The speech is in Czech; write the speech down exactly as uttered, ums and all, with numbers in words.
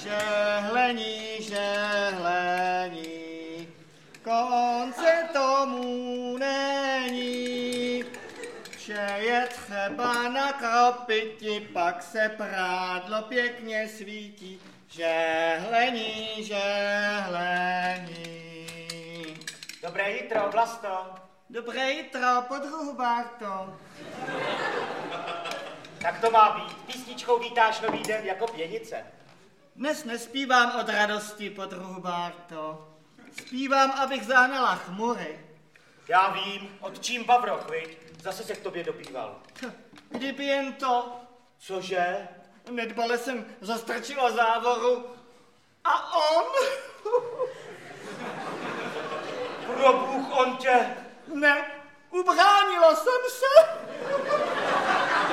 Žehlení, žehlení, konce tomu není. Vše je třeba nakropiti, pak se prádlo pěkně svítí. Žehlení, žehlení. Dobré jitro, Vlasto. Dobré jitro, podruhu Barto. Tak to má být. Písničkou vítáš nový den jako pěnice. Dnes nespívám od radosti, podruhu Barto. Zpívám, abych zahnala chmury. Já vím, od čím Bavroch, viď? Zase se k tobě dopíval. Kdyby jen to. Cože? Nedbale jsem zastrčila závoru. A on? Pro Bůh, on tě. Ne, ubránila jsem se.